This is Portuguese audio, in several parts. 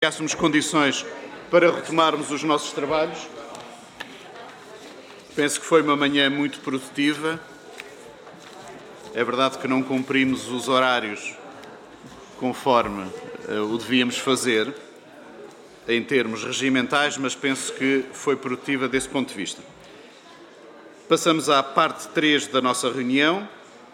Criássemos condições para retomarmos os nossos trabalhos. Penso que foi uma manhã muito produtiva. É verdade que não cumprimos os horários conforme o devíamos fazer, em termos regimentais, mas penso que foi produtiva desse ponto de vista. Passamos à parte 3 da nossa reunião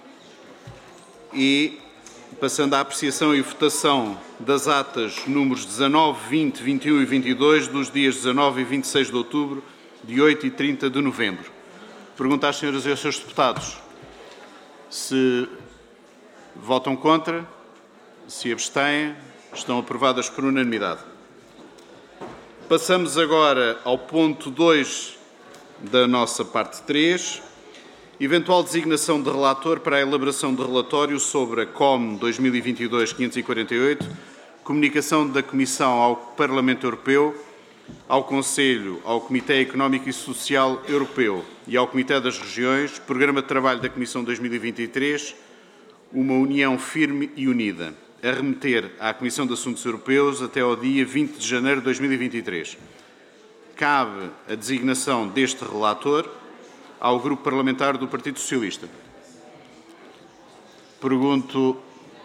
e, passando à apreciação e votação das atas números 19, 20, 21 e 22 dos dias 19 e 26 de outubro, de 8 e 30 de novembro. Pergunto às senhoras e aos seus deputados se votam contra, se abstêm, estão aprovadas por unanimidade. Passamos agora ao ponto 2 da nossa parte 3, eventual designação de relator para a elaboração de relatório sobre a COM 2022-548, comunicação da Comissão ao Parlamento Europeu, ao Conselho, ao Comitê Económico e Social Europeu e ao Comitê das Regiões, Programa de Trabalho da Comissão 2023, uma União firme e unida, a remeter à Comissão de Assuntos Europeus até ao dia 20 de janeiro de 2023. Cabe a designação deste relator ao Grupo Parlamentar do Partido Socialista. Pergunto,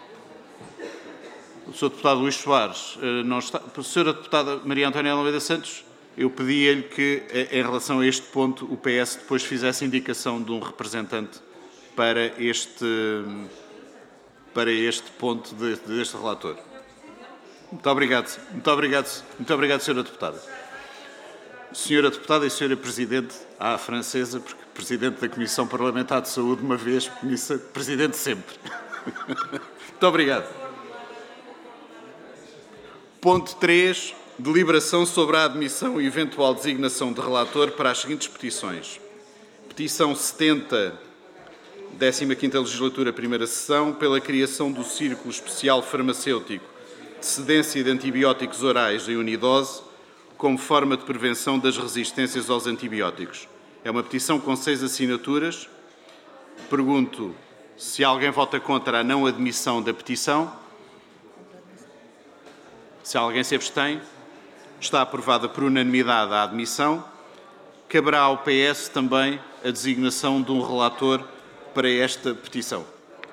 o Sr. Deputado Luís Soares, não está? A Sra. Deputada Maria Antónia Almeida Santos, eu pedi-lhe que, em relação a este ponto, o PS depois fizesse indicação de um representante para este ponto deste relator. Muito obrigado. Muito obrigado, Sra. Deputada. Senhora Deputada e Senhora Presidente à francesa, porque Presidente da Comissão Parlamentar de Saúde uma vez, Presidente sempre. Muito obrigado. Ponto 3. Deliberação sobre a admissão e eventual designação de relator para as seguintes petições. Petição 70, 15ª Legislatura, primeira sessão, pela criação do Círculo Especial Farmacêutico de cedência de antibióticos orais em unidose, como forma de prevenção das resistências aos antibióticos. É uma petição com 6 assinaturas. Pergunto se alguém vota contra a não admissão da petição. Se alguém se abstém, está aprovada por unanimidade a admissão. Caberá ao PS também a designação de um relator para esta petição.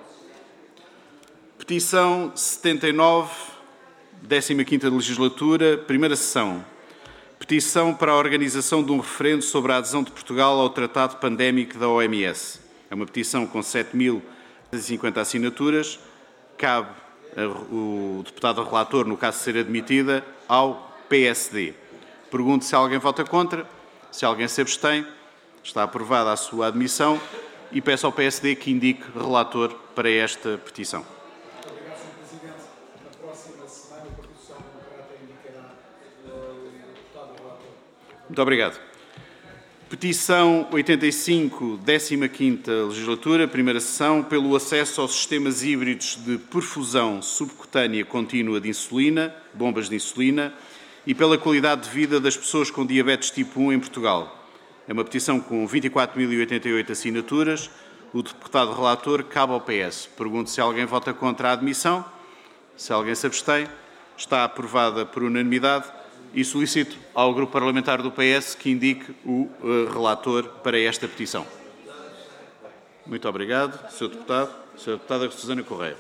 Petição 79, 15ª Legislatura, primeira sessão. Petição para a organização de um referendo sobre a adesão de Portugal ao Tratado Pandémico da OMS. É uma petição com 7.050 assinaturas. Cabe o deputado relator, no caso de ser admitida, ao PSD. Pergunto se alguém vota contra, se alguém se abstém. Está aprovada a sua admissão e peço ao PSD que indique relator para esta petição. Obrigado, Sr. Presidente. Na próxima semana, o Partido Social Democrata indicará o deputado relator. Muito obrigado. Petição 85, 15ª Legislatura, primeira sessão, pelo acesso aos sistemas híbridos de perfusão subcutânea contínua de insulina, bombas de insulina, e pela qualidade de vida das pessoas com diabetes tipo 1 em Portugal. É uma petição com 24.088 assinaturas. O deputado relator cabe ao PS. Pergunto se alguém vota contra a admissão. Se alguém se abstém, está aprovada por unanimidade. E solicito ao Grupo Parlamentar do PS que indique o relator para esta petição. Muito obrigado, Sr. Deputado. Sra. Deputada Susana Correia.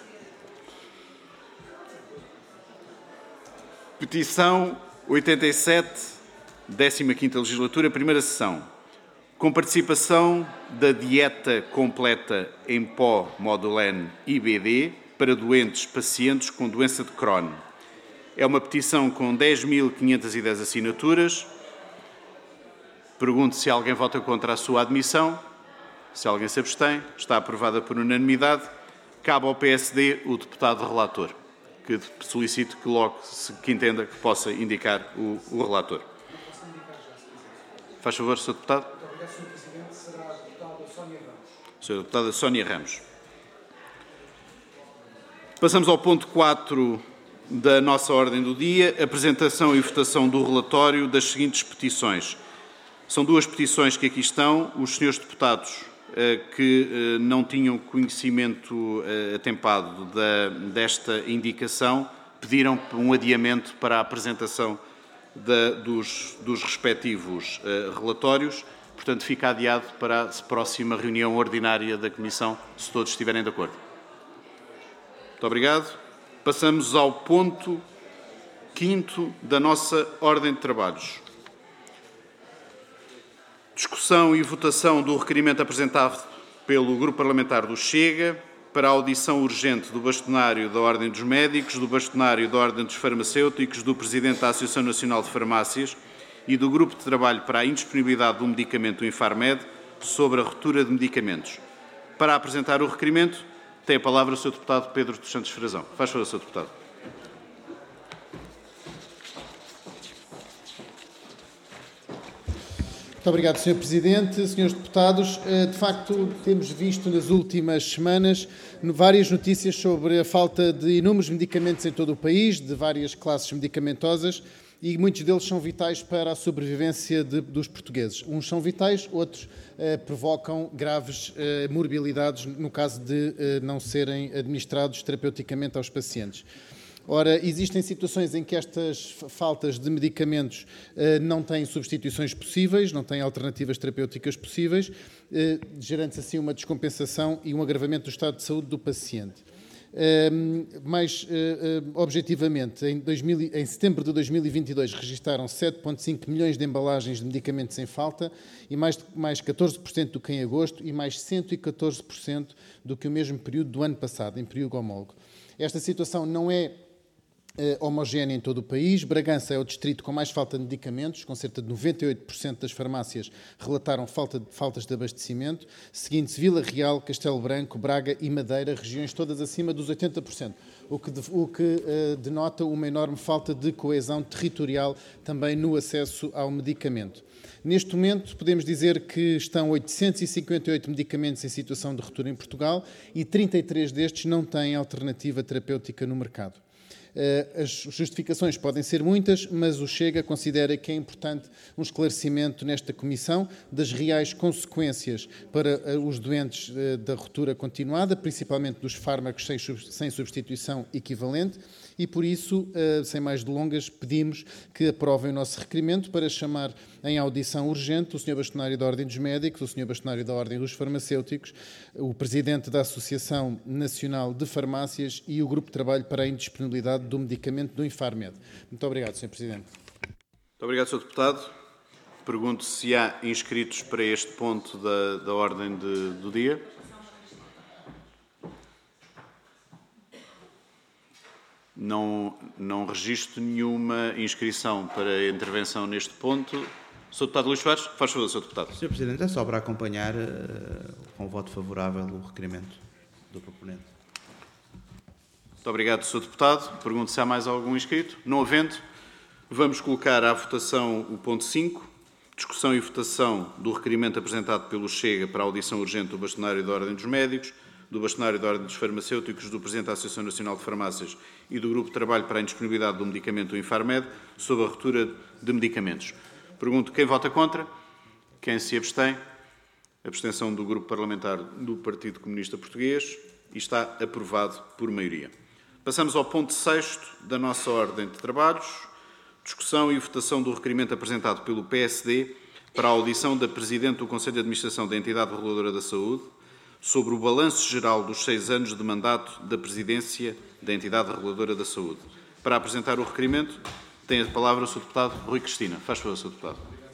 Petição 87, 15ª Legislatura, primeira sessão. Com participação da dieta completa em pó Modulene IBD para doentes pacientes com doença de Crohn. É uma petição com 10.510 assinaturas. Pergunto se alguém vota contra a sua admissão. Se alguém se abstém, está aprovada por unanimidade. Cabe ao PSD o deputado relator, que solicito que logo, que entenda, que possa indicar o relator. Faz favor, Sr. Deputado. Muito obrigado, Sr. Presidente. Será a deputada Sónia Ramos. Sra. Deputada Sónia Ramos. Passamos ao ponto 4 da nossa ordem do dia, apresentação e votação do relatório das seguintes petições. São 2 petições que aqui estão. Os senhores deputados que não tinham conhecimento atempado desta indicação pediram um adiamento para a apresentação dos respectivos relatórios. Portanto, fica adiado para a próxima reunião ordinária da Comissão, se todos estiverem de acordo. Muito obrigado. Passamos ao ponto 5º da nossa ordem de trabalhos. Discussão e votação do requerimento apresentado pelo Grupo Parlamentar do Chega para a audição urgente do bastonário da Ordem dos Médicos, do bastonário da Ordem dos Farmacêuticos, do Presidente da Associação Nacional de Farmácias e do Grupo de Trabalho para a Indisponibilidade do Medicamento Infarmed sobre a ruptura de medicamentos. Para apresentar o requerimento, tem a palavra o Sr. Deputado Pedro dos Santos Frazão. Faz favor, Sr. Deputado. Muito obrigado, Sr. Presidente. Senhores Deputados, de facto, temos visto nas últimas semanas várias notícias sobre a falta de inúmeros medicamentos em todo o país, de várias classes medicamentosas, e muitos deles são vitais para a sobrevivência dos portugueses. Uns são vitais, outros provocam graves morbilidades no caso de não serem administrados terapeuticamente aos pacientes. Ora, existem situações em que estas faltas de medicamentos não têm substituições possíveis, não têm alternativas terapêuticas possíveis, gerando-se assim uma descompensação e um agravamento do estado de saúde do paciente. Mais objetivamente, em setembro de 2022 registaram 7,5 milhões de embalagens de medicamentos em falta e mais 14% do que em agosto e mais 114% do que o mesmo período do ano passado, em período homólogo. Esta situação não é homogénea em todo o país. Bragança é o distrito com mais falta de medicamentos, com cerca de 98% das farmácias relataram faltas de abastecimento, seguindo-se Vila Real, Castelo Branco, Braga e Madeira, regiões todas acima dos 80%, o que denota uma enorme falta de coesão territorial também no acesso ao medicamento. Neste momento, podemos dizer que estão 858 medicamentos em situação de ruptura em Portugal e 33 destes não têm alternativa terapêutica no mercado. As justificações podem ser muitas, mas o Chega considera que é importante um esclarecimento nesta Comissão das reais consequências para os doentes da ruptura continuada, principalmente dos fármacos sem substituição equivalente, e por isso, sem mais delongas, pedimos que aprovem o nosso requerimento para chamar em audição urgente o Sr. Bastonário da Ordem dos Médicos, o Sr. Bastonário da Ordem dos Farmacêuticos, o Presidente da Associação Nacional de Farmácias e o Grupo de Trabalho para a Indisponibilidade do Medicamento do Infarmed. Muito obrigado, Sr. Presidente. Muito obrigado, Sr. Deputado. Pergunto se há inscritos para este ponto da ordem do dia. Não registro nenhuma inscrição para intervenção neste ponto. Sr. Deputado Luís Soares, faz favor, Sr. Deputado. Sr. Presidente, é só para acompanhar com voto favorável o requerimento do proponente. Muito obrigado, Sr. Deputado. Pergunto se há mais algum inscrito. Não havendo, vamos colocar à votação o ponto 5, discussão e votação do requerimento apresentado pelo Chega para a audição urgente do Bastonário da Ordem dos Médicos, do Bastonário da Ordem dos Farmacêuticos, do Presidente da Associação Nacional de Farmácias e do Grupo de Trabalho para a Indisponibilidade do Medicamento Infarmed sobre a ruptura de medicamentos. Pergunto quem vota contra, quem se abstém. Abstenção do Grupo Parlamentar do Partido Comunista Português e está aprovado por maioria. Passamos ao ponto 6º da nossa ordem de trabalhos. Discussão e votação do requerimento apresentado pelo PSD para a audição da Presidente do Conselho de Administração da Entidade Reguladora da Saúde sobre o balanço geral dos 6 anos de mandato da Presidência da Entidade Reguladora da Saúde. Para apresentar o requerimento, tem a palavra o Sr. Deputado Rui Cristina. Faz favor, Sr. Deputado.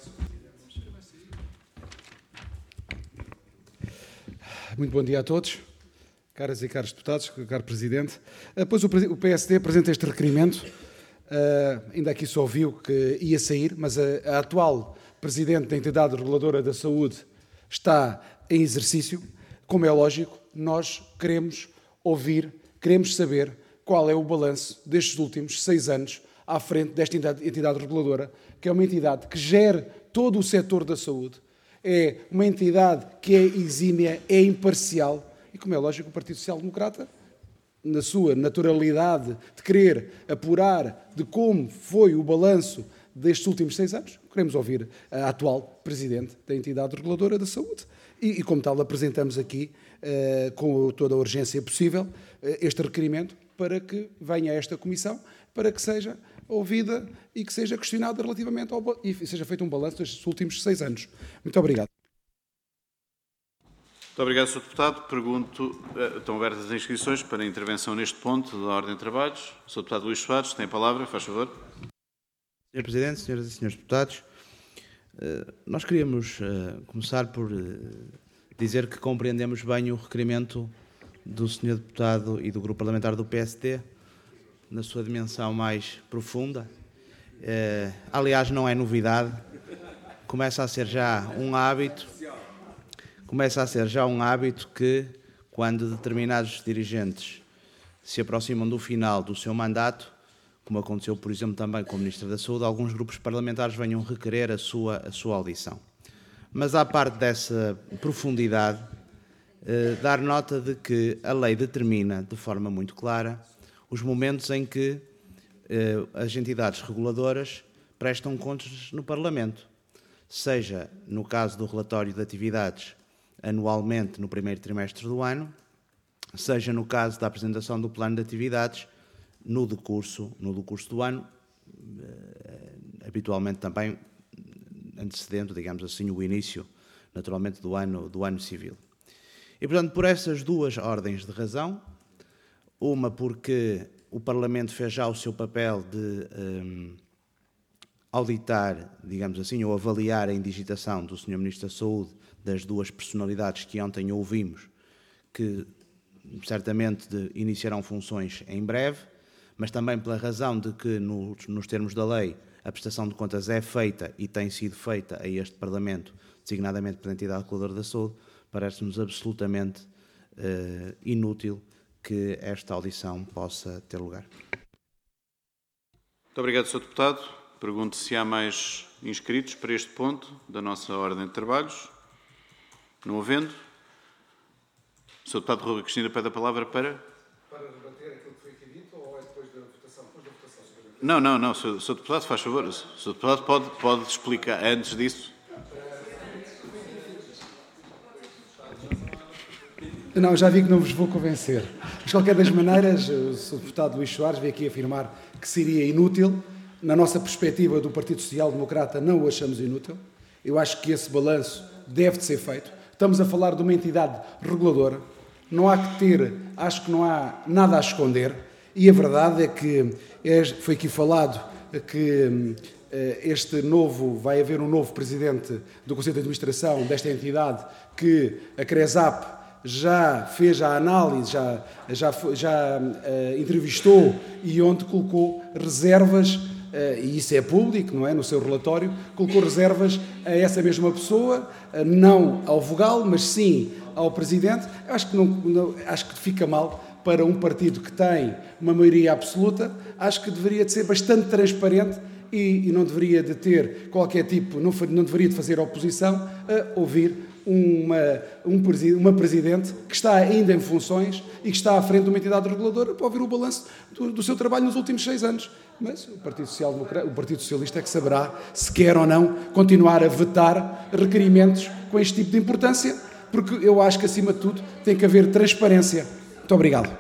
Muito bom dia a todos, caras e caros deputados, caro Presidente. Pois o PSD apresenta este requerimento, ainda aqui só ouviu que ia sair, mas a atual Presidente da Entidade Reguladora da Saúde está em exercício. Como é lógico, nós queremos ouvir, queremos saber qual é o balanço destes últimos 6 anos à frente desta entidade reguladora, que é uma entidade que gere todo o setor da saúde, é uma entidade que é exímia, é imparcial, e como é lógico, o Partido Social Democrata, na sua naturalidade de querer apurar de como foi o balanço destes últimos 6 anos, queremos ouvir a atual Presidente da entidade reguladora da saúde. E como tal, apresentamos aqui, com toda a urgência possível, este requerimento para que venha a esta Comissão para que seja ouvida e que seja questionada relativamente e seja feito um balanço destes últimos 6 anos. Muito obrigado. Muito obrigado, Sr. Deputado. Pergunto, estão abertas as inscrições para a intervenção neste ponto da ordem de trabalhos. Sr. Deputado Luís Soares, tem a palavra, faz favor. Sr. Presidente, senhoras e senhores deputados, nós queríamos começar por dizer que compreendemos bem o requerimento do Sr. Deputado e do Grupo Parlamentar do PSD, na sua dimensão mais profunda. Aliás, não é novidade, começa a ser já um hábito que, quando determinados dirigentes se aproximam do final do seu mandato, como aconteceu, por exemplo, também com o Ministro da Saúde, alguns grupos parlamentares venham requerer a sua audição. Mas, à parte dessa profundidade, dar nota de que a lei determina, de forma muito clara, os momentos em que as entidades reguladoras prestam contas no Parlamento, seja no caso do relatório de atividades anualmente no primeiro trimestre do ano, seja no caso da apresentação do plano de atividades no decurso do ano, habitualmente também antecedendo, digamos assim, o início, naturalmente, do ano civil. E, portanto, por essas duas ordens de razão, uma porque o Parlamento fez já o seu papel de auditar, digamos assim, ou avaliar a indigitação do Sr. Ministro da Saúde das duas personalidades que ontem ouvimos, que certamente iniciarão funções em breve, mas também pela razão de que, nos termos da lei, a prestação de contas é feita e tem sido feita a este Parlamento, designadamente pela entidade reguladora da saúde, parece-nos absolutamente inútil que esta audição possa ter lugar. Muito obrigado, Sr. Deputado. Pergunto se há mais inscritos para este ponto da nossa ordem de trabalhos. Não havendo. Sr. Deputado Rui Cristina pede a palavra para rebater aquilo que foi aqui dito ou é depois da votação? Depois da votação, Não. Sr. Deputado, faz favor. O Sr. Deputado pode explicar antes disso. Não, já vi que não vos vou convencer. Mas, de qualquer das maneiras, o Sr. Deputado Luís Soares veio aqui afirmar que seria inútil. Na nossa perspectiva do Partido Social Democrata, não o achamos inútil. Eu acho que esse balanço deve de ser feito. Estamos a falar de uma entidade reguladora. Não há que ter, acho que não há nada a esconder. E a verdade é que foi aqui falado que vai haver um novo presidente do Conselho de Administração desta entidade, que a CRESAP já fez a análise, já entrevistou e onde colocou reservas, e isso é público, não é? No seu relatório, colocou reservas a essa mesma pessoa, não ao vogal, mas sim ao presidente. Acho que fica mal para um partido que tem uma maioria absoluta. Acho que deveria de ser bastante transparente e não deveria de ter qualquer tipo, não deveria de fazer oposição a ouvir uma presidente que está ainda em funções e que está à frente de uma entidade reguladora para ouvir o balanço do seu trabalho nos últimos 6 anos. Mas o Partido Socialista é que saberá se quer ou não continuar a vetar requerimentos com este tipo de importância, porque eu acho que, acima de tudo, tem que haver transparência. Muito obrigado.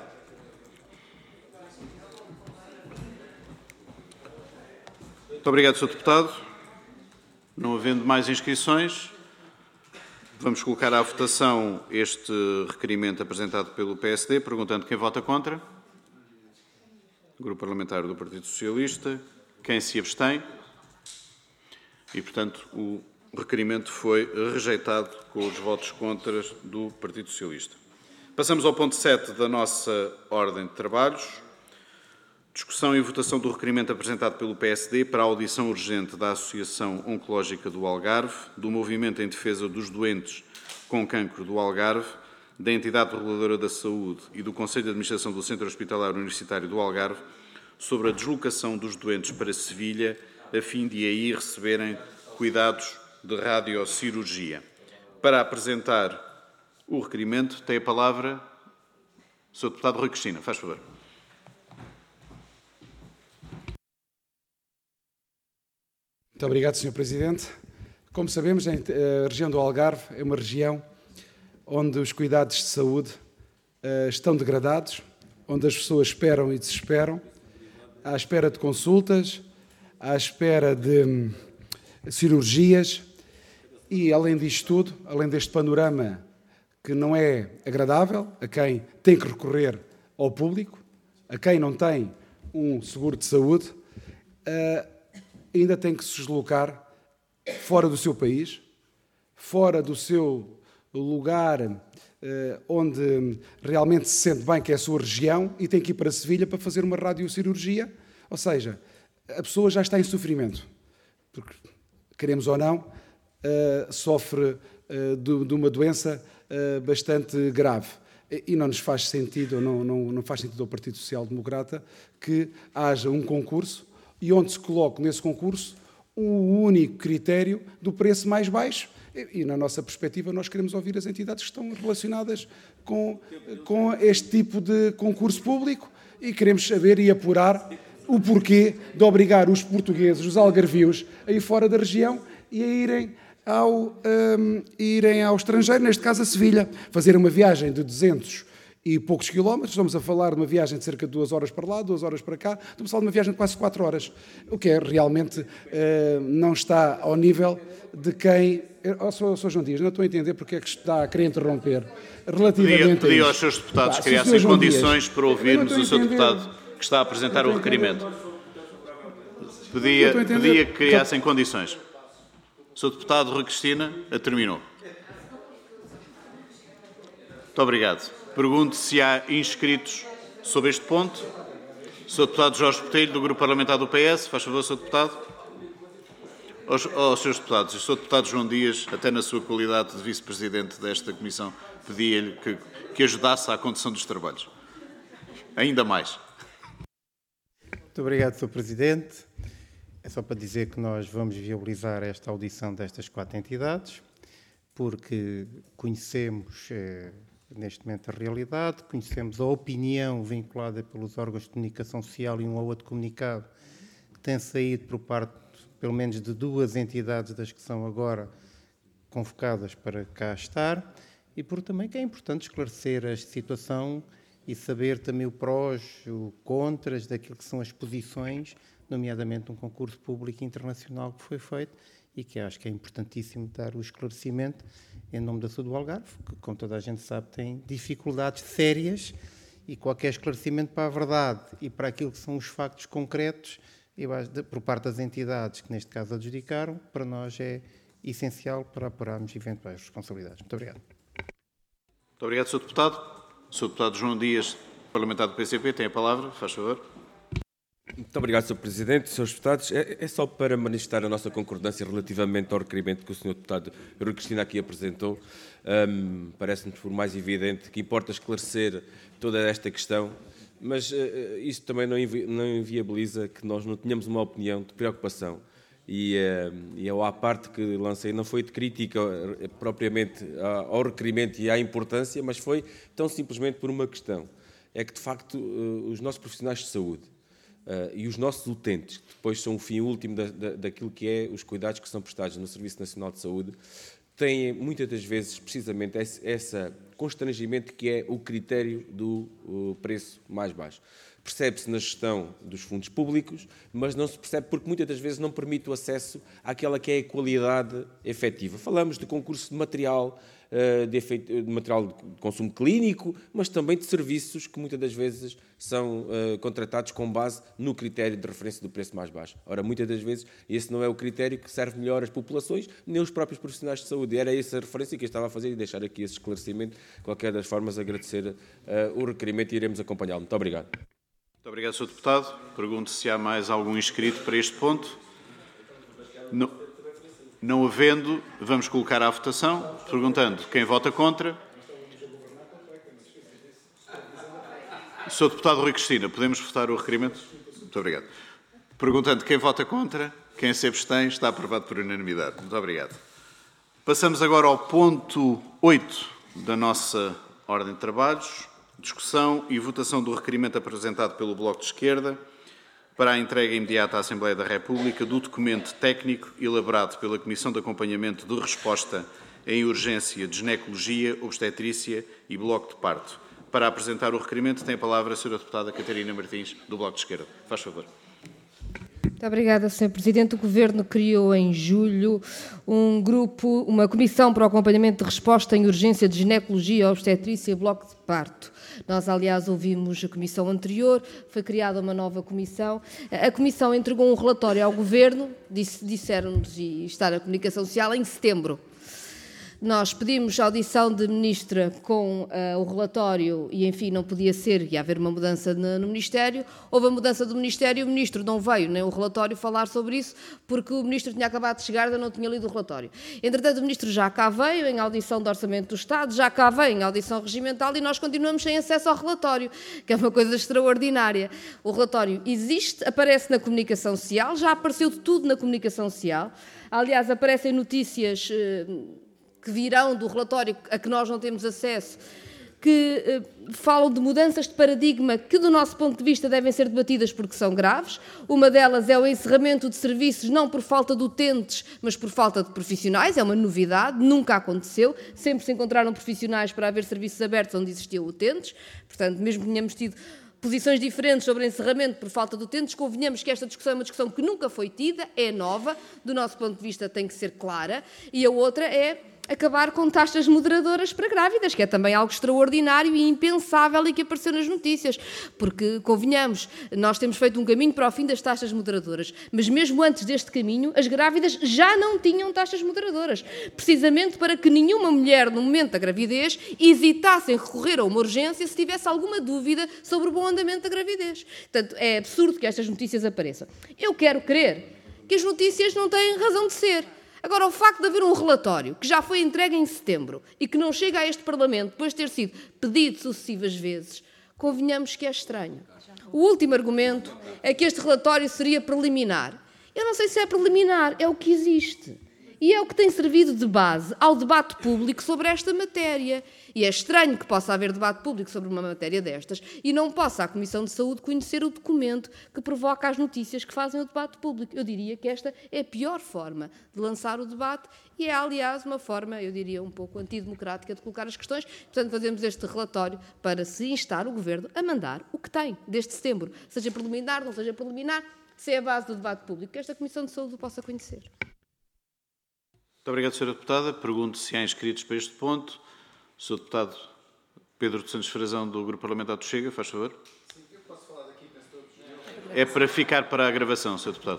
Muito obrigado, Sr. Deputado. Não havendo mais inscrições, vamos colocar à votação este requerimento apresentado pelo PSD, perguntando quem vota contra. Grupo Parlamentar do Partido Socialista. Quem se abstém? E, portanto, o requerimento foi rejeitado com os votos contra do Partido Socialista. Passamos ao ponto 7 da nossa ordem de trabalhos. Discussão e votação do requerimento apresentado pelo PSD para a audição urgente da Associação Oncológica do Algarve, do Movimento em Defesa dos Doentes com Cancro do Algarve, da Entidade Reguladora da Saúde e do Conselho de Administração do Centro Hospitalar Universitário do Algarve sobre a deslocação dos doentes para Sevilha, a fim de aí receberem cuidados de radiocirurgia. Para apresentar o requerimento, tem a palavra o Sr. Deputado Rui Cristina. Faz favor. Muito obrigado, Sr. Presidente. Como sabemos, a região do Algarve é uma região onde os cuidados de saúde estão degradados, onde as pessoas esperam e desesperam. à espera de consultas, à espera de cirurgias e, além disto tudo, além deste panorama que não é agradável a quem tem que recorrer ao público, a quem não tem um seguro de saúde, ainda tem que se deslocar fora do seu país, fora do seu lugar onde realmente se sente bem, que é a sua região, e tem que ir para Sevilha para fazer uma radiocirurgia. Ou seja, a pessoa já está em sofrimento, porque, queremos ou não, sofre de uma doença bastante grave. E não nos faz sentido, não faz sentido ao Partido Social Democrata que haja um concurso e onde se coloque nesse concurso um único critério do preço mais baixo. E, na nossa perspectiva, nós queremos ouvir as entidades que estão relacionadas com este tipo de concurso público e queremos saber e apurar o porquê de obrigar os portugueses, os algarvios, a ir fora da região e a irem ao estrangeiro, neste caso a Sevilha, fazer uma viagem de 200 e poucos quilómetros. Estamos a falar de uma viagem de cerca de 2 horas para lá, 2 horas para cá. Estamos a falar de uma viagem de quase 4 horas, o que realmente não está ao nível de quem... Sr. João Dias, não estou a entender porque é que está a querer interromper relativamente Pedia aos seus deputados que criassem condições para ouvirmos o seu deputado que está a apresentar o requerimento. Pedia que criassem condições. O Sr. Deputado Rui Cristina terminou. Muito obrigado. Pergunto se há inscritos sobre este ponto. O Sr. Deputado Jorge Botelho, do Grupo Parlamentar do PS. Faz favor, Sr. Deputado. Aos seus deputados. O Sr. Deputado João Dias, até na sua qualidade de Vice-Presidente desta Comissão, pedia-lhe que ajudasse à condução dos trabalhos. Ainda mais. Muito obrigado, Sr. Presidente. É só para dizer que nós vamos viabilizar esta audição destas 4 entidades, porque conhecemos neste momento a realidade, conhecemos a opinião vinculada pelos órgãos de comunicação social e um ou outro comunicado que tem saído por parte, pelo menos, de 2 entidades das que são agora convocadas para cá estar, e por também que é importante esclarecer a situação e saber também o prós, o contras daquilo que são as posições, nomeadamente um concurso público internacional que foi feito e que acho que é importantíssimo dar o esclarecimento em nome da saúde do Algarve, que, como toda a gente sabe, tem dificuldades sérias e qualquer esclarecimento para a verdade e para aquilo que são os factos concretos por parte das entidades que, neste caso, adjudicaram, para nós é essencial para apurarmos eventuais responsabilidades. Muito obrigado. Muito obrigado, Sr. Deputado. O Sr. Deputado João Dias, parlamentar do PCP, tem a palavra. Faz favor. Muito obrigado, Sr. Presidente, Srs. Deputados. É só para manifestar a nossa concordância relativamente ao requerimento que o Sr. Deputado Rui Cristina aqui apresentou. Parece-nos por mais evidente que importa esclarecer toda esta questão, mas isso também não inviabiliza que nós não tenhamos uma opinião de preocupação. E à parte que lancei não foi de crítica propriamente ao requerimento e à importância, mas foi tão simplesmente por uma questão. É que, de facto, os nossos profissionais de saúde e os nossos utentes, que depois são o fim último daquilo que é os cuidados que são prestados no Serviço Nacional de Saúde, têm muitas das vezes precisamente esse constrangimento que é o critério do preço mais baixo. Percebe-se na gestão dos fundos públicos, mas não se percebe porque muitas das vezes não permite o acesso àquela que é a qualidade efetiva. Falamos de concurso de material, de material de consumo clínico, mas também de serviços que muitas das vezes são contratados com base no critério de referência do preço mais baixo. Ora, muitas das vezes esse não é o critério que serve melhor às populações, nem os próprios profissionais de saúde. Era essa a referência que eu estava a fazer e deixar aqui esse esclarecimento. De qualquer das formas, agradecer o requerimento e iremos acompanhá-lo. Muito obrigado. Muito obrigado, Sr. Deputado. Pergunto se há mais algum inscrito para este ponto. Não havendo, vamos colocar à votação, perguntando quem vota contra. Sr. Deputado Rui Cristina, podemos votar o requerimento? Muito obrigado. Perguntando quem vota contra, quem se abstém, está aprovado por unanimidade. Muito obrigado. Passamos agora ao ponto 8 da nossa ordem de trabalhos. Discussão e votação do requerimento apresentado pelo Bloco de Esquerda para a entrega imediata à Assembleia da República do documento técnico elaborado pela Comissão de Acompanhamento de Resposta em Urgência de Ginecologia, Obstetrícia e Bloco de Parto Para apresentar o requerimento, tem a palavra a Sra. Deputada Catarina Martins, do Bloco de Esquerda. Faz favor. Muito obrigada, Sr. Presidente. O Governo criou em julho uma comissão para o acompanhamento de resposta em urgência de ginecologia, obstetrícia e bloco de parto. Nós, aliás, ouvimos a comissão anterior, foi criada uma nova comissão. A comissão entregou um relatório ao Governo, disseram-nos, e está na comunicação social, em setembro. Nós pedimos a audição de Ministra com o relatório e, enfim, não podia ser, ia haver uma mudança no Ministério. Houve a mudança do Ministério e o Ministro não veio, nem o relatório, falar sobre isso, porque o Ministro tinha acabado de chegar e ainda não tinha lido o relatório. Entretanto, o Ministro já cá veio em audição do Orçamento do Estado, já cá veio em audição regimental e nós continuamos sem acesso ao relatório, que é uma coisa extraordinária. O relatório existe, aparece na comunicação social, já apareceu de tudo na comunicação social. Aliás, aparecem notícias que virão do relatório a que nós não temos acesso, que falam de mudanças de paradigma que, do nosso ponto de vista, devem ser debatidas porque são graves. Uma delas é o encerramento de serviços, não por falta de utentes, mas por falta de profissionais. É uma novidade, nunca aconteceu. Sempre se encontraram profissionais para haver serviços abertos onde existiam utentes. Portanto, mesmo que tenhamos tido posições diferentes sobre encerramento por falta de utentes, convenhamos que esta discussão é uma discussão que nunca foi tida, é nova, do nosso ponto de vista tem que ser clara, e a outra é acabar com taxas moderadoras para grávidas, que é também algo extraordinário e impensável e que apareceu nas notícias, porque, convenhamos, nós temos feito um caminho para o fim das taxas moderadoras, mas mesmo antes deste caminho, as grávidas já não tinham taxas moderadoras, precisamente para que nenhuma mulher, no momento da gravidez, hesitasse em recorrer a uma urgência se tivesse alguma dúvida sobre o bom andamento da gravidez. Portanto, é absurdo que estas notícias apareçam. Eu quero crer que as notícias não têm razão de ser. Agora, o facto de haver um relatório que já foi entregue em setembro e que não chega a este Parlamento depois de ter sido pedido sucessivas vezes, convenhamos que é estranho. O último argumento é que este relatório seria preliminar. Eu não sei se é preliminar, é o que existe. E é o que tem servido de base ao debate público sobre esta matéria. E é estranho que possa haver debate público sobre uma matéria destas e não possa a Comissão de Saúde conhecer o documento que provoca as notícias que fazem o debate público. Eu diria que esta é a pior forma de lançar o debate e é, aliás, uma forma, eu diria, um pouco antidemocrática de colocar as questões. Portanto, fazemos este relatório para se instar o Governo a mandar o que tem desde setembro, seja preliminar, não seja preliminar, se é a base do debate público, que esta Comissão de Saúde o possa conhecer. Muito obrigado, Sra. Deputada. Pergunto se há inscritos para este ponto. O Sr. Deputado Pedro dos Santos Frazão, do Grupo Parlamentar do Chega, faz favor. Sim, eu posso falar daqui, penso todos. É para ficar para a gravação, Sr. Deputado.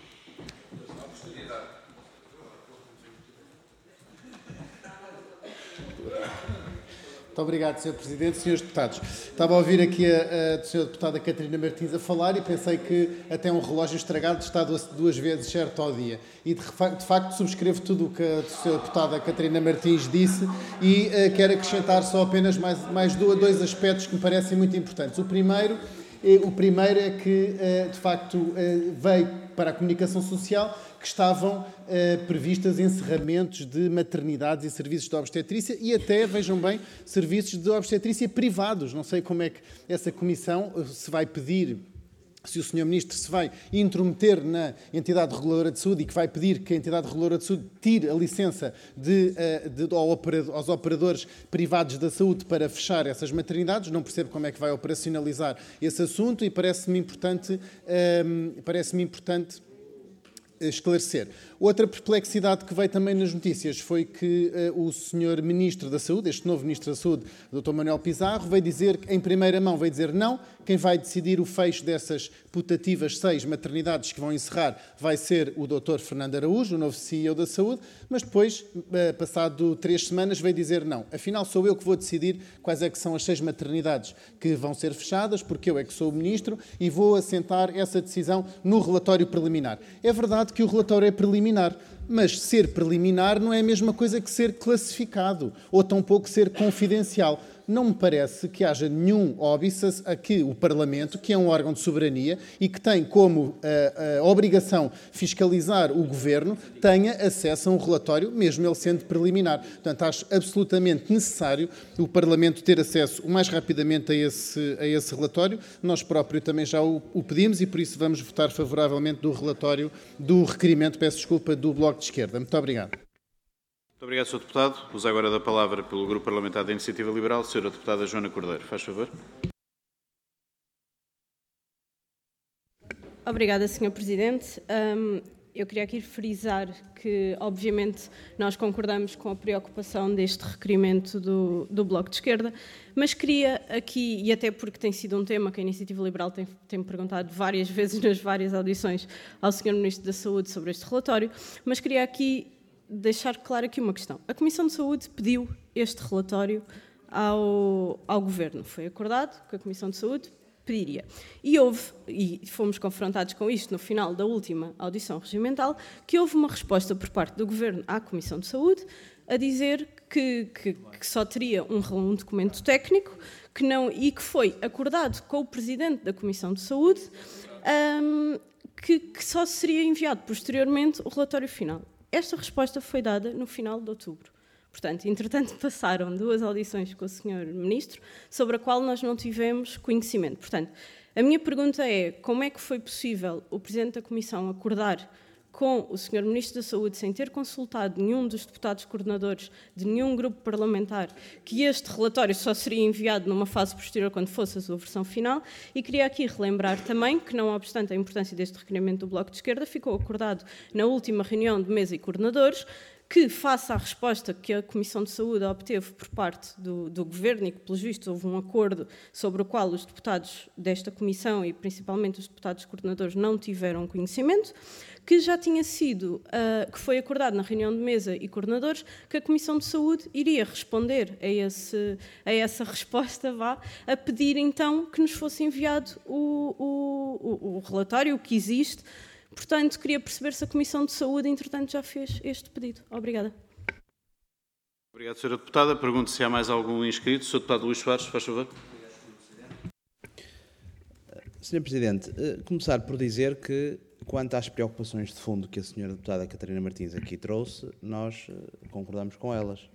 Muito obrigado, Sr. Presidente. Senhores Deputados, estava a ouvir aqui a Sra. Deputada Catarina Martins a falar e pensei que até um relógio estragado está duas vezes certo ao dia. E, de facto, subscrevo tudo o que a Sra. Deputada Catarina Martins disse e quero acrescentar só apenas mais dois aspectos que me parecem muito importantes. O primeiro é que, de facto, veio para a comunicação social que estavam previstas encerramentos de maternidades e serviços de obstetrícia e até, vejam bem, serviços de obstetrícia privados. Não sei como é que essa comissão se vai pedir, se o Sr. Ministro se vai intrometer na entidade reguladora de saúde e que vai pedir que a entidade reguladora de saúde tire a licença aos operadores privados da saúde para fechar essas maternidades. Não percebo como é que vai operacionalizar esse assunto e parece-me importante esclarecer. Outra perplexidade que veio também nas notícias foi que o Sr. Ministro da Saúde, este novo Ministro da Saúde, Dr. Manuel Pizarro, veio dizer, em primeira mão, veio dizer não, quem vai decidir o fecho dessas putativas 6 maternidades que vão encerrar vai ser o Dr. Fernando Araújo, o novo CEO da Saúde, mas depois, passado 3 semanas, veio dizer não. Afinal, sou eu que vou decidir quais é que são as 6 maternidades que vão ser fechadas, porque eu é que sou o Ministro e vou assentar essa decisão no relatório preliminar. É verdade que o relatório é preliminar, mas ser preliminar não é a mesma coisa que ser classificado, ou tampouco ser confidencial. Não me parece que haja nenhum óbice a que o Parlamento, que é um órgão de soberania e que tem como obrigação fiscalizar o Governo, tenha acesso a um relatório, mesmo ele sendo preliminar. Portanto, acho absolutamente necessário o Parlamento ter acesso o mais rapidamente a esse relatório. Nós próprios também já o pedimos e, por isso, vamos votar favoravelmente do relatório, do requerimento, peço desculpa, do Bloco de Esquerda. Muito obrigado. Muito obrigado, Sr. Deputado. Uso agora da palavra pelo Grupo Parlamentar da Iniciativa Liberal, a Sra. Deputada Joana Cordeiro. Faz favor. Obrigada, Sr. Presidente. Eu queria aqui frisar que, obviamente, nós concordamos com a preocupação deste requerimento do Bloco de Esquerda, mas queria aqui, e até porque tem sido um tema que a Iniciativa Liberal tem perguntado várias vezes nas várias audições ao Sr. Ministro da Saúde sobre este relatório, mas queria aqui deixar claro aqui uma questão. A Comissão de Saúde pediu este relatório ao Governo. Foi acordado que a Comissão de Saúde pediria. E fomos confrontados com isto no final da última audição regimental, que houve uma resposta por parte do Governo à Comissão de Saúde a dizer que só teria um documento técnico e que foi acordado com o Presidente da Comissão de Saúde que só seria enviado posteriormente o relatório final. Esta resposta foi dada no final de outubro. Portanto, entretanto, passaram 2 audições com o Sr. Ministro, sobre a qual nós não tivemos conhecimento. Portanto, a minha pergunta é como é que foi possível o Presidente da Comissão acordar com o Sr. Ministro da Saúde, sem ter consultado nenhum dos deputados coordenadores de nenhum grupo parlamentar, que este relatório só seria enviado numa fase posterior quando fosse a sua versão final. E queria aqui relembrar também que, não obstante a importância deste requerimento do Bloco de Esquerda, ficou acordado na última reunião de mesa e coordenadores que, face à resposta que a Comissão de Saúde obteve por parte do Governo e que, pelos vistos, houve um acordo sobre o qual os deputados desta Comissão e principalmente os deputados coordenadores não tiveram conhecimento, que já tinha sido, que foi acordado na reunião de mesa e coordenadores, que a Comissão de Saúde iria responder a essa resposta, a pedir então que nos fosse enviado o relatório, o que existe. Portanto, queria perceber se a Comissão de Saúde, entretanto, já fez este pedido. Obrigada. Obrigado, Sra. Deputada. Pergunto se há mais algum inscrito. Sr. Deputado Luís Soares, faz favor. Sr. Presidente, começar por dizer que, quanto às preocupações de fundo que a Sra. Deputada Catarina Martins aqui trouxe, nós concordamos com elas.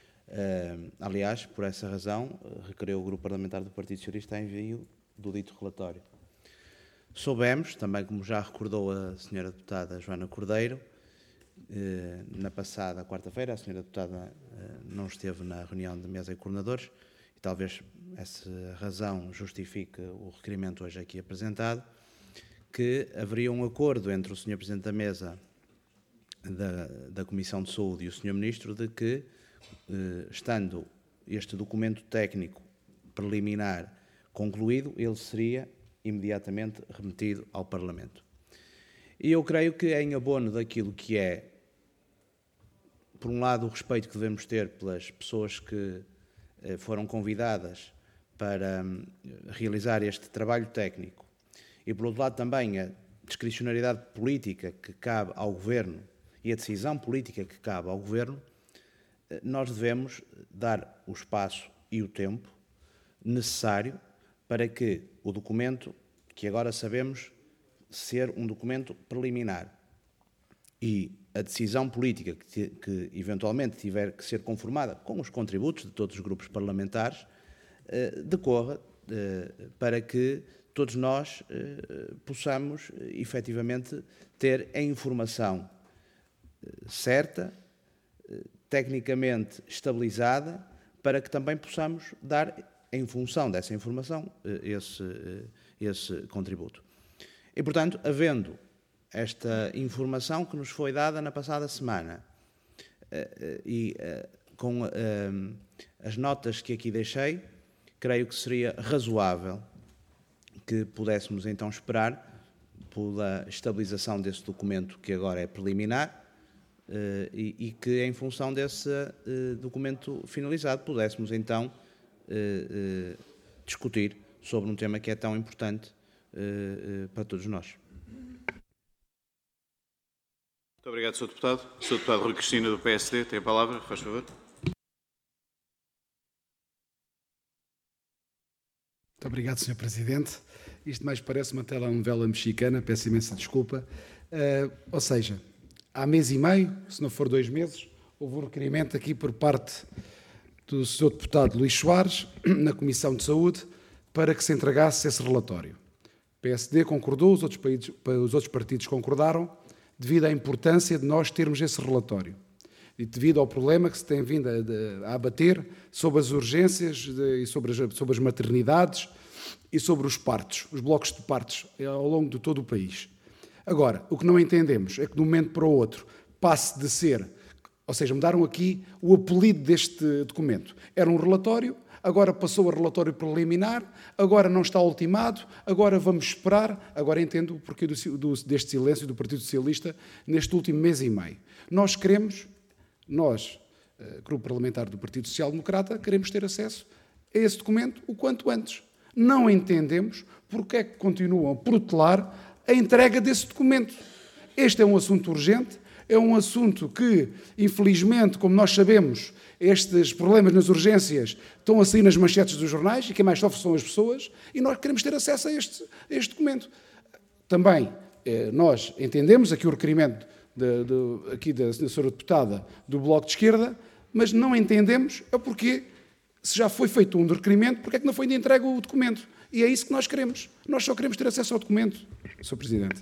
Aliás, por essa razão, requereu o Grupo Parlamentar do Partido Socialista a envio do dito relatório. Soubemos, também como já recordou a Sra. Deputada Joana Cordeiro, na passada quarta-feira a Sra. Deputada não esteve na reunião de mesa e coordenadores e talvez essa razão justifique o requerimento hoje aqui apresentado, que haveria um acordo entre o Sr. Presidente da Mesa da Comissão de Saúde e o Sr. Ministro de que, estando este documento técnico preliminar concluído, ele seria imediatamente remetido ao Parlamento. E eu creio que em abono daquilo que é, por um lado, o respeito que devemos ter pelas pessoas que foram convidadas para realizar este trabalho técnico e, por outro lado, também a discricionariedade política que cabe ao Governo e a decisão política que cabe ao Governo, nós devemos dar o espaço e o tempo necessário para que o documento, que agora sabemos ser um documento preliminar, e a decisão política que eventualmente tiver que ser conformada com os contributos de todos os grupos parlamentares, decorra para que todos nós possamos efetivamente ter a informação certa, tecnicamente estabilizada, para que também possamos dar, em função dessa informação, esse contributo. E, portanto, havendo esta informação que nos foi dada na passada semana e com as notas que aqui deixei, creio que seria razoável que pudéssemos então esperar pela estabilização desse documento que agora é preliminar e que, em função desse documento finalizado, pudéssemos então discutir sobre um tema que é tão importante para todos nós. Muito obrigado, Sr. Deputado. Sr. Deputado Rui Cristina, do PSD, tem a palavra, faz favor. Muito obrigado, Sr. Presidente. Isto mais parece uma telenovela mexicana, peço imensa desculpa. Ou seja, há mês e meio, se não for 2 meses, houve um requerimento aqui por parte do Sr. Deputado Luís Soares, na Comissão de Saúde, para que se entregasse esse relatório. O PSD concordou, os outros partidos concordaram, devido à importância de nós termos esse relatório. e devido ao problema que se tem vindo a abater sobre as urgências e sobre as maternidades e sobre os partos, os blocos de partos ao longo de todo o país. Agora, o que não entendemos é que de um momento para o outro passe de ser, ou seja, mudaram aqui o apelido deste documento. Era um relatório, agora passou a relatório preliminar, agora não está ultimado, agora vamos esperar, agora entendo o porquê deste silêncio do Partido Socialista neste último mês e meio. Nós, Grupo Parlamentar do Partido Social Democrata, queremos ter acesso a esse documento o quanto antes. Não entendemos porque é que continuam a protelar a entrega desse documento. Este é um assunto urgente, é um assunto que, infelizmente, como nós sabemos, estes problemas nas urgências estão a sair nas manchetes dos jornais e quem mais sofre são as pessoas e nós queremos ter acesso a este documento. Também nós entendemos aqui o requerimento aqui da senhora deputada do Bloco de Esquerda, mas não entendemos é porque, se já foi feito um requerimento, porque é que não foi ainda entregue o documento? E é isso que nós queremos. Nós só queremos ter acesso ao documento, Sr. Presidente.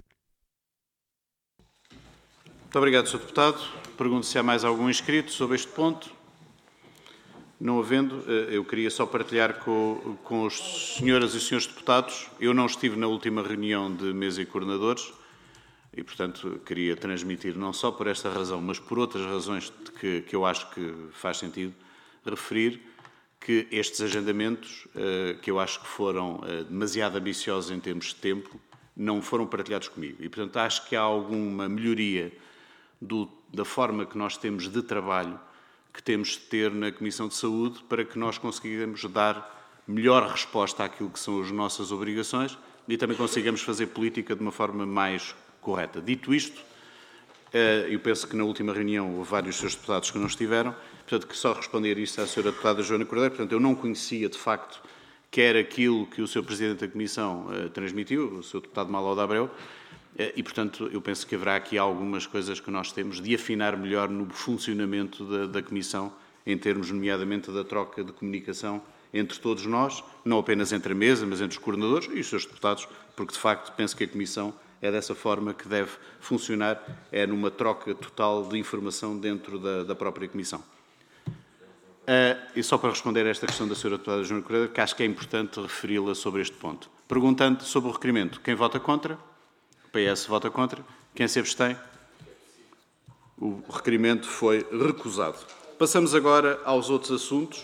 Muito obrigado, Sr. Deputado. Pergunto se há mais algum inscrito sobre este ponto. Não havendo, eu queria só partilhar com as senhoras e senhores deputados. Eu não estive na última reunião de mesa e coordenadores e, portanto, queria transmitir, não só por esta razão, mas por outras razões que eu acho que faz sentido referir, que estes agendamentos, que eu acho que foram demasiado ambiciosos em termos de tempo, não foram partilhados comigo. E, portanto, acho que há alguma melhoria da forma que nós temos de trabalho que temos de ter na Comissão de Saúde para que nós consigamos dar melhor resposta àquilo que são as nossas obrigações e também consigamos fazer política de uma forma mais correta. Dito isto, eu penso que na última reunião houve vários seus deputados que não estiveram, portanto, que só responder isto à senhora deputada Joana Cordeiro, portanto, eu não conhecia, de facto, quer aquilo que o Sr. Presidente da Comissão transmitiu, o Sr. Deputado Malo de Abreu, e, portanto, eu penso que haverá aqui algumas coisas que nós temos de afinar melhor no funcionamento da Comissão, em termos, nomeadamente, da troca de comunicação entre todos nós, não apenas entre a mesa, mas entre os coordenadores e os seus deputados, porque, de facto, penso que a Comissão é dessa forma que deve funcionar, é numa troca total de informação dentro da própria Comissão. E só para responder a esta questão da senhora deputada Joana Cordeiro, que acho que é importante referi-la sobre este ponto. Perguntando sobre o requerimento, quem vota contra? O PS vota contra. Quem se abstém? O requerimento foi recusado. Passamos agora aos outros assuntos.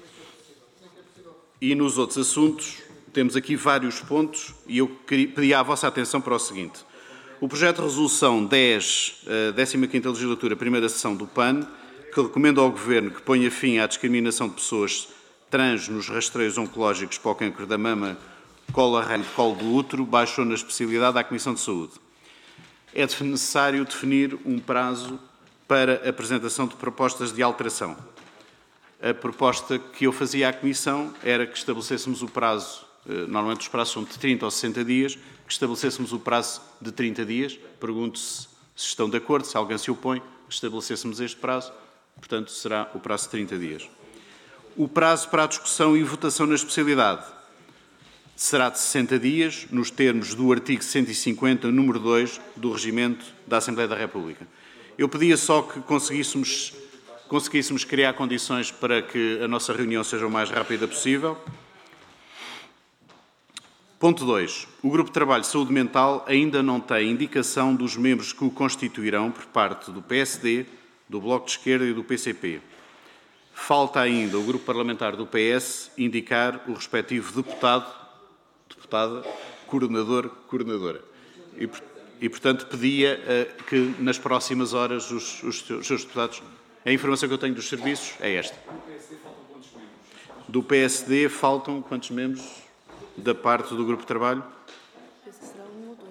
E nos outros assuntos temos aqui vários pontos e eu pedi à vossa atenção para o seguinte. O projeto de resolução 10, 15ª legislatura, primeira sessão do PAN, que recomenda ao Governo que ponha fim à discriminação de pessoas trans nos rastreios oncológicos para o cancro da mama, colo a ramo e colo do útero, baixou na especialidade à Comissão de Saúde. É necessário definir um prazo para a apresentação de propostas de alteração. A proposta que eu fazia à Comissão era que estabelecêssemos o prazo, normalmente os prazos são de 30 ou 60 dias, que estabelecêssemos o prazo de 30 dias. Pergunto se estão de acordo, se alguém se opõe, que estabelecêssemos este prazo. Portanto, será o prazo de 30 dias. O prazo para a discussão e votação na especialidade será de 60 dias, nos termos do artigo 150, número 2, do Regimento da Assembleia da República. Eu pedia só que conseguíssemos criar condições para que a nossa reunião seja o mais rápida possível. Ponto 2. O Grupo de Trabalho de Saúde Mental ainda não tem indicação dos membros que o constituirão por parte do PSD, do Bloco de Esquerda e do PCP. Falta ainda o Grupo Parlamentar do PS indicar o respectivo deputado, deputada, coordenador, coordenadora. E portanto, pedia que nas próximas horas os seus deputados... A informação que eu tenho dos serviços é esta. Do PSD faltam quantos membros da parte do Grupo de Trabalho? Será um ou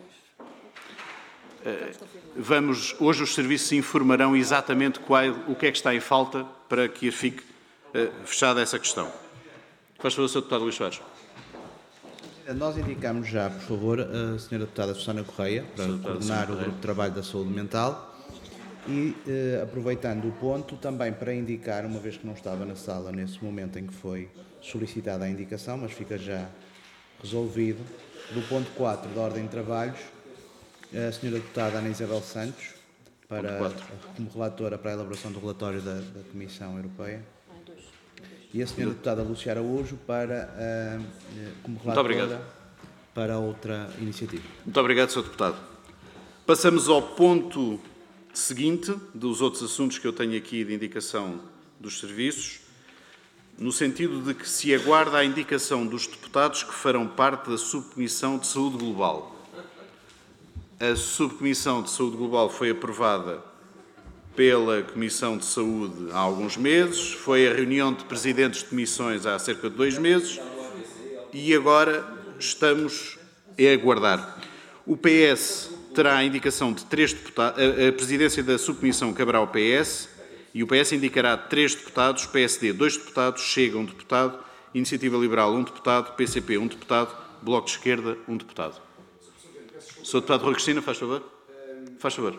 dois. Hoje os serviços informarão exatamente o que é que está em falta para que fique fechada essa questão. Faz favor, Sr. Deputado Luís Soares. Nós indicamos já, por favor, a Sra. Deputada Susana Correia para coordenar o Grupo de Trabalho da Saúde Mental e, aproveitando o ponto, também para indicar, uma vez que não estava na sala nesse momento em que foi solicitada a indicação, mas fica já resolvido, do ponto 4 da Ordem de Trabalhos, a Sra. Deputada Ana Isabel Santos, como relatora para a elaboração do relatório da Comissão Europeia. E a senhora deputada Lúcia Araújo como relatora para outra iniciativa. Muito obrigado, Sr. Deputado. Passamos ao ponto seguinte dos outros assuntos que eu tenho aqui de indicação dos serviços, no sentido de que se aguarda a indicação dos deputados que farão parte da Subcomissão de Saúde Global. A Subcomissão de Saúde Global foi aprovada pela Comissão de Saúde há alguns meses, foi a reunião de presidentes de comissões há cerca de 2 meses e agora estamos a aguardar. O PS terá a indicação de 3 deputados, a presidência da subcomissão caberá ao PS e o PS indicará 3 deputados, PSD 2 deputados, Chega 1 deputado, Iniciativa Liberal 1 deputado, PCP 1 deputado, Bloco de Esquerda 1 deputado. Sr. Deputado Rui Cristina, faz favor. Faz favor.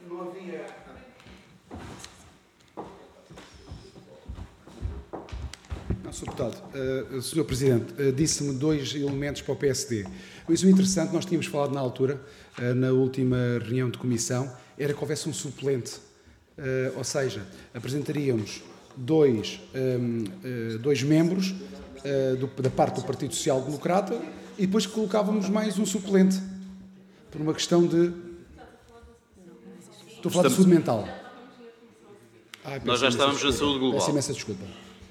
Sr. Deputado, Sr. Presidente, disse-me 2 elementos para o PSD. Mas o interessante, nós tínhamos falado na altura, na última reunião de comissão, era que houvesse um suplente. Ou seja, apresentaríamos 2 membros da parte do Partido Social Democrata e depois colocávamos mais um suplente. Por uma questão de... Estou a falar de saúde mental. Nós já estávamos na saúde global. Peço imensa desculpa.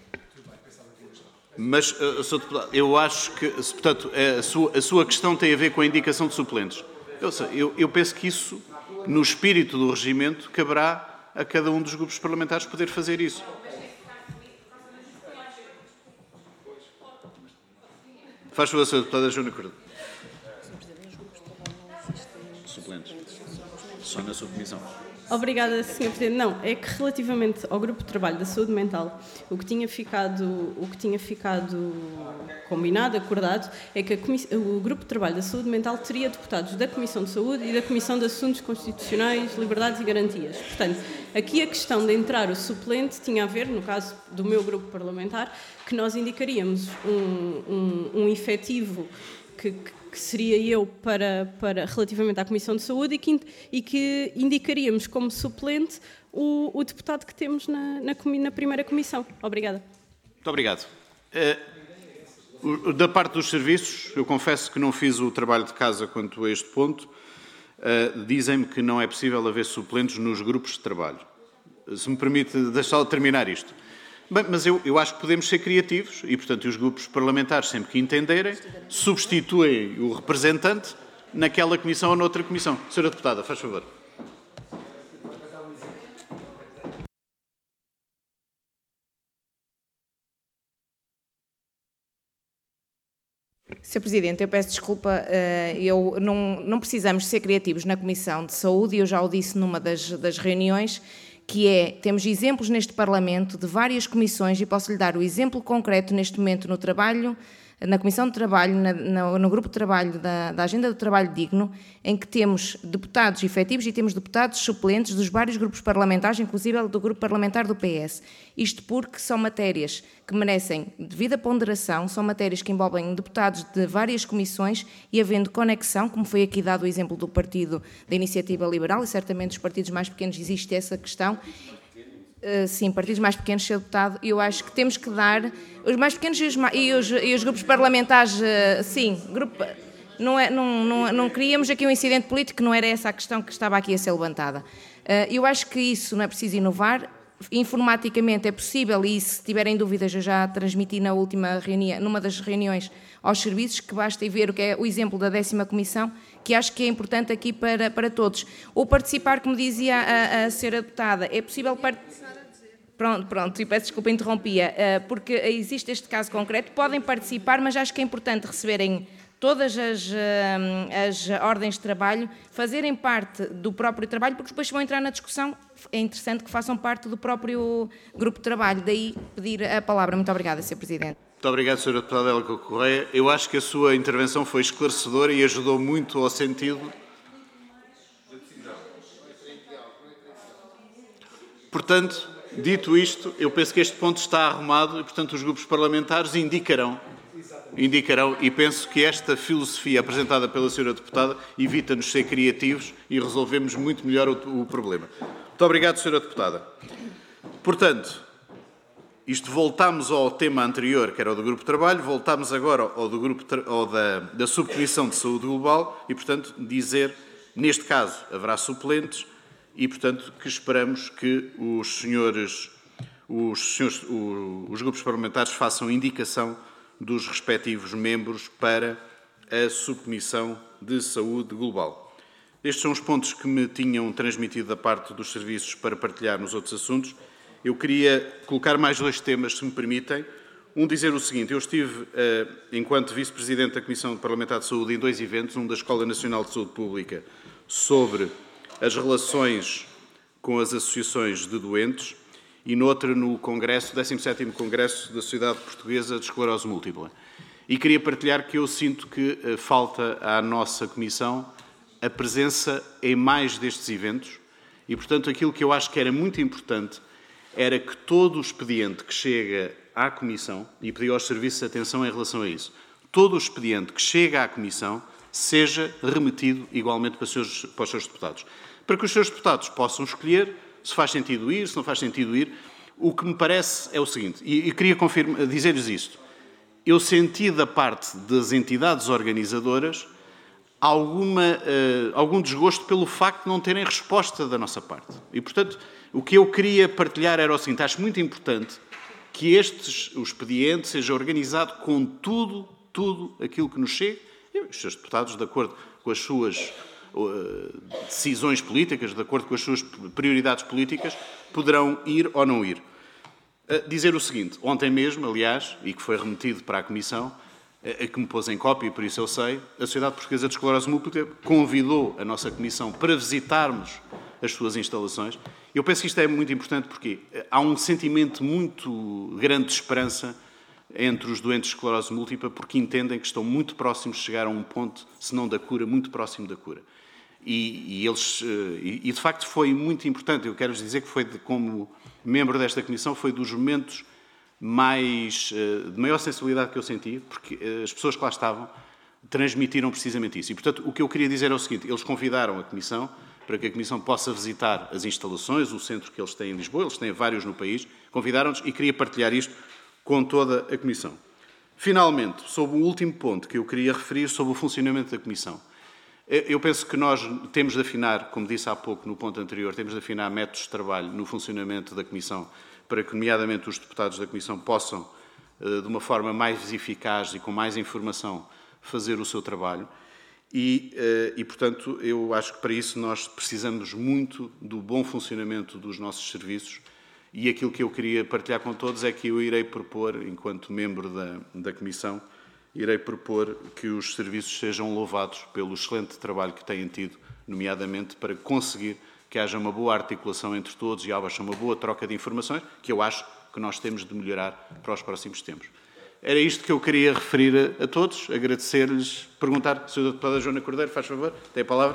Mas, Sr. Deputado, eu acho que, portanto, a sua questão tem a ver com a indicação de suplentes. Eu penso que isso, no espírito do regimento, caberá a cada um dos grupos parlamentares poder fazer isso. Faz favor, Sra. Deputada Joana Cordeiro. Suplentes. Só na subcomissão. Obrigada, Sr. Presidente. Não, é que relativamente ao Grupo de Trabalho da Saúde Mental, o que tinha ficado combinado, acordado, é que o Grupo de Trabalho da Saúde Mental teria deputados da Comissão de Saúde e da Comissão de Assuntos Constitucionais, Liberdades e Garantias. Portanto, aqui a questão de entrar o suplente tinha a ver, no caso do meu grupo parlamentar, que nós indicaríamos um efetivo que seria eu relativamente à Comissão de Saúde e que indicaríamos como suplente o deputado que temos na primeira comissão. Obrigada. Muito obrigado. Da parte dos serviços, eu confesso que não fiz o trabalho de casa quanto a este ponto. Dizem-me que não é possível haver suplentes nos grupos de trabalho. Se me permite deixar terminar isto. Bem, mas eu acho que podemos ser criativos e, portanto, os grupos parlamentares, sempre que entenderem, substituem o representante naquela comissão ou noutra comissão. Sra. Deputada, faz favor. Sr. Presidente, eu peço desculpa, não precisamos ser criativos na Comissão de Saúde, e eu já o disse numa das reuniões, que temos exemplos neste Parlamento de várias comissões, e posso-lhe dar o exemplo concreto neste momento no trabalho, na Comissão de Trabalho, no Grupo de Trabalho da Agenda do Trabalho Digno, em que temos deputados efetivos e temos deputados suplentes dos vários grupos parlamentares, inclusive do Grupo Parlamentar do PS. Isto porque são matérias que merecem devida ponderação, são matérias que envolvem deputados de várias comissões e havendo conexão, como foi aqui dado o exemplo do Partido da Iniciativa Liberal, e certamente dos partidos mais pequenos existe essa questão. Sim, partidos mais pequenos, Sr. Deputado, eu acho que temos que dar... Os mais pequenos e os grupos parlamentares, sim, não queríamos aqui um incidente político, não era essa a questão que estava aqui a ser levantada. Eu acho que isso não é preciso inovar, informaticamente é possível, e se tiverem dúvidas eu já transmiti na última reunião, numa das reuniões aos serviços, que basta ver o que é o exemplo da 10ª Comissão, que acho que é importante aqui para todos. Ou participar, como dizia a Sra. Deputada, é possível participar... Pronto, e peço desculpa, interrompia, porque existe este caso concreto, podem participar, mas acho que é importante receberem todas as ordens de trabalho, fazerem parte do próprio trabalho, porque depois vão entrar na discussão, é interessante que façam parte do próprio grupo de trabalho, daí pedir a palavra. Muito obrigada, Sr. Presidente. Muito obrigado, Sra. Deputada Elca Correia. Eu acho que a sua intervenção foi esclarecedora e ajudou muito ao sentido... Portanto, dito isto, eu penso que este ponto está arrumado e, portanto, os grupos parlamentares indicarão. Exatamente. indicarão, e penso que esta filosofia apresentada pela Sra. Deputada evita-nos ser criativos e resolvemos muito melhor o problema. Muito obrigado, Sra. Deputada. Portanto, voltámos ao tema anterior, que era o do Grupo de Trabalho, voltámos agora ao da Subcomissão de Saúde Global e, portanto, dizer, neste caso, haverá suplentes e, portanto, que esperamos que os grupos parlamentares façam indicação dos respectivos membros para a Subcomissão de Saúde Global. Estes são os pontos que me tinham transmitido da parte dos serviços para partilhar nos outros assuntos. Eu queria colocar mais 2 temas, se me permitem. Dizer o seguinte: eu estive, enquanto Vice-Presidente da Comissão Parlamentar de Saúde, em 2 eventos, um da Escola Nacional de Saúde Pública, sobre as relações com as associações de doentes, e noutro no Congresso, 17º Congresso da Sociedade Portuguesa de Esclerose Múltipla. E queria partilhar que eu sinto que falta à nossa Comissão a presença em mais destes eventos e, portanto, aquilo que eu acho que era muito importante era que todo o expediente que chega à Comissão, e pedi aos serviços atenção em relação a isso, todo o expediente que chega à Comissão seja remetido igualmente para os seus deputados. Para que os seus deputados possam escolher se faz sentido ir, se não faz sentido ir. O que me parece é o seguinte, e queria dizer-lhes isto: eu senti da parte das entidades organizadoras algum desgosto pelo facto de não terem resposta da nossa parte. E, portanto, o que eu queria partilhar era o seguinte: acho muito importante que o expediente seja organizado com tudo aquilo que nos chega, e os seus deputados, de acordo com as suas decisões políticas, de acordo com as suas prioridades políticas, poderão ir ou não ir. Dizer o seguinte: ontem mesmo, aliás, e que foi remetido para a Comissão, que me pôs em cópia, e por isso eu sei, a Sociedade Portuguesa de Esclerose Múltipla convidou a nossa Comissão para visitarmos as suas instalações. Eu penso que isto é muito importante porque há um sentimento muito grande de esperança entre os doentes de esclerose múltipla, porque entendem que estão muito próximos de chegar a um ponto, se não da cura, muito próximo da cura. E de facto foi muito importante. Eu quero dizer que foi, como membro desta Comissão, foi dos momentos de maior sensibilidade que eu senti, porque as pessoas que lá estavam transmitiram precisamente isso. E, portanto, o que eu queria dizer é o seguinte: eles convidaram a Comissão para que a Comissão possa visitar as instalações, o centro que eles têm em Lisboa, eles têm vários no país, convidaram-nos, e queria partilhar isto com toda a Comissão. Finalmente, sobre o último ponto que eu queria referir, sobre o funcionamento da Comissão. Eu penso que nós temos de afinar, como disse há pouco no ponto anterior, temos de afinar métodos de trabalho no funcionamento da Comissão, para que, nomeadamente, os deputados da Comissão possam, de uma forma mais eficaz e com mais informação, fazer o seu trabalho. E, portanto, eu acho que para isso nós precisamos muito do bom funcionamento dos nossos serviços, e aquilo que eu queria partilhar com todos é que eu irei propor, enquanto membro da Comissão, irei propor que os serviços sejam louvados pelo excelente trabalho que têm tido, nomeadamente para conseguir que haja uma boa articulação entre todos e haja uma boa troca de informações, que eu acho que nós temos de melhorar para os próximos tempos. Era isto que eu queria referir a todos, agradecer-lhes, perguntar, Sra. Deputada Joana Cordeiro, faz favor, tem a palavra.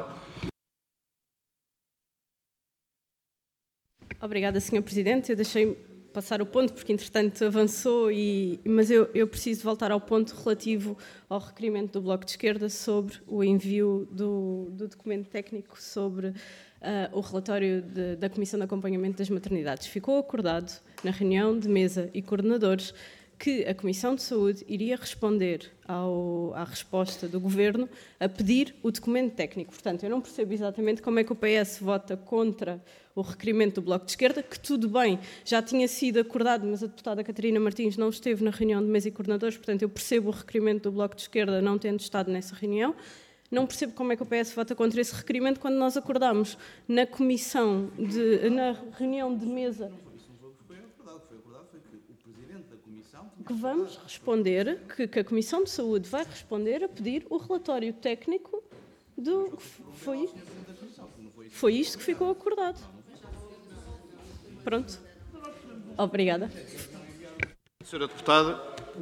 Obrigada, Sr. Presidente. Eu deixei passar o ponto porque, entretanto, avançou, mas eu preciso voltar ao ponto relativo ao requerimento do Bloco de Esquerda sobre o envio do documento técnico sobre o relatório da Comissão de Acompanhamento das Maternidades. Ficou acordado na reunião de mesa e coordenadores que a Comissão de Saúde iria responder à resposta do Governo a pedir o documento técnico. Portanto, eu não percebo exatamente como é que o PS vota contra o requerimento do Bloco de Esquerda, que tudo bem, já tinha sido acordado, mas a deputada Catarina Martins não esteve na reunião de mesa e coordenadores, portanto, eu percebo o requerimento do Bloco de Esquerda não tendo estado nessa reunião. Não percebo como é que o PS vota contra esse requerimento quando nós acordámos na reunião de mesa que vamos responder, que a Comissão de Saúde vai responder a pedir o relatório técnico do... Foi isto que ficou acordado. Pronto. Obrigada. Sra. Deputada,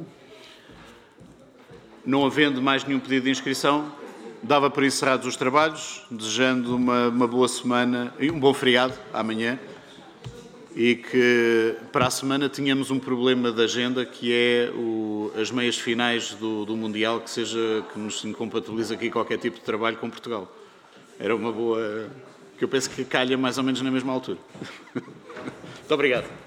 não havendo mais nenhum pedido de inscrição, dava por encerrados os trabalhos, desejando uma boa semana e um bom feriado amanhã. e que para a semana tínhamos um problema de agenda, que é as meias finais do Mundial, que nos incompatibiliza aqui qualquer tipo de trabalho com Portugal. Era uma boa, que eu penso que calha mais ou menos na mesma altura. Muito obrigado.